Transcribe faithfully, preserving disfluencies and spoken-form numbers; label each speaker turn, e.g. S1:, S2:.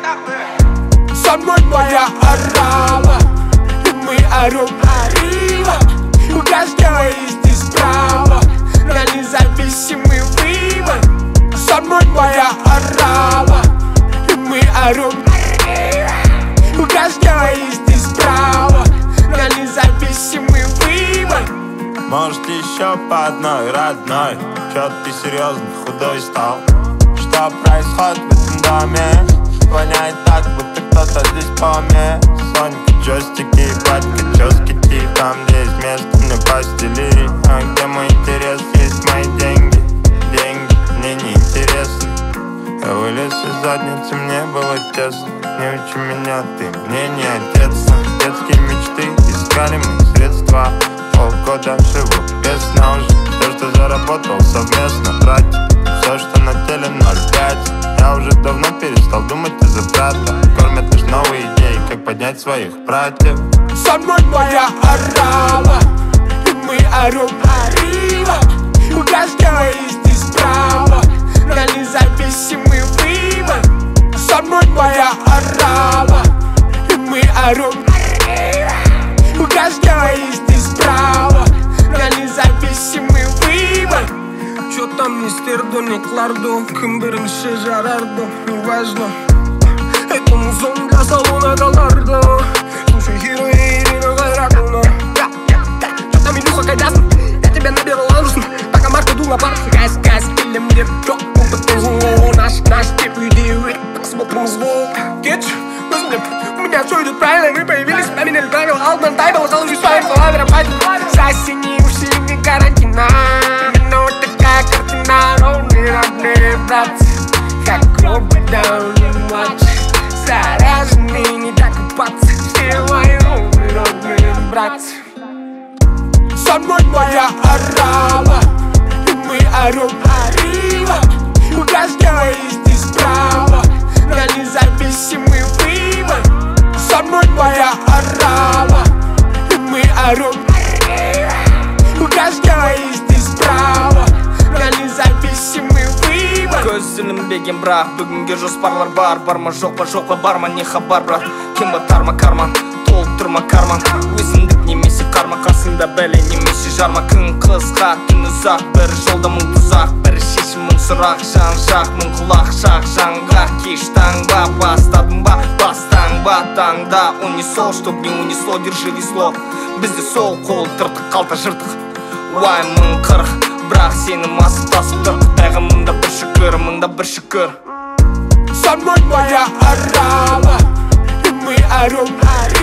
S1: Со мной моя орава, и мы орем arriba. У каждого есть здесь право на независимый выбор. Со мной моя орава, и мы орем arriba. У каждого есть здесь право на независимый выбор.
S2: Может еще по одной, родной. Чё ты серьезно худой стал? Что происходит в этом доме? Воняет так, будто кто-то здесь помер. Сонька, джойстики, батька, чёскити. Там где есть место, мне постели. А где мой интерес, есть мои деньги. Деньги мне не интересны. Я вылез из задницы, мне было тесно. Не учи меня, ты мне не отец. Детские мечты, искали мои средства. Полгода живу без сна уже. Все, что заработал совместно, братья. Все, что на теле ноль пять. Я уже давно перестал думать из-за брата. Кормят лишь новые идеи, как поднять своих братьев.
S1: Со мной моя орава, и мы орем arriba. У каждого есть здесь право на независимый выбор. Со мной моя орава, и мы орем arriba. У каждого есть здесь право на независимый выбор.
S3: Чё там не стерду, не кладу, кім бірінші жарарды, неважно. Это музон для салона долларды. Слушай, Хиро и Ирина Гайракулна. Чё там, Илюха, кайдасың? Я тебя наберу лаужсын. Пока марка дула бар, гайс, гайс, келемдер жоқ. Опыттың зло, наш, наш деп үйде өт. Так смотрим зло. Кетші, өзімдеп, у меня все идет правильно. Мы появились, поменяли правила. Алдан тайбал, залужи с вами, фалавера, пойдем. Засени уши, не карантина. Родные, родные братцы, как робот давний младший. Заряженные, не докопаться. Все мои ровные, родные братцы.
S1: Со мной моя орава, и мы орем arriba. У каждого есть здесь право на независимый выбор. Со мной моя орава, и мы орем arriba. У каждого есть здесь право на независимый выбор.
S3: Көз ілінбеген бірақ бүгінге жоспарлар бар. Бар ма жоқ па жоқ па бар ма не хабар бірақ. Кем батар ма карман, толтырма карман. Өзіндік немесе қарма қасында бәле немесе жарма. Күн қысқа, түн ұзақ, бір жолда мың тұзақ. Бір шешім мың сұрақ, жан жақ мың құлақ. Шақ жанға кеш таңба, бастадың ба, бастан ба таңда. Унесол, чтоб не унесло, держи весло. Бізде сол қол тыртық, қалта жыртық. Уай мың қырық, бірақ сені масып тасып тұр. Құдайға мыңда бір шүкір, мыңда бір шүкір.
S1: Со мной моя орава, и мы орем arriba.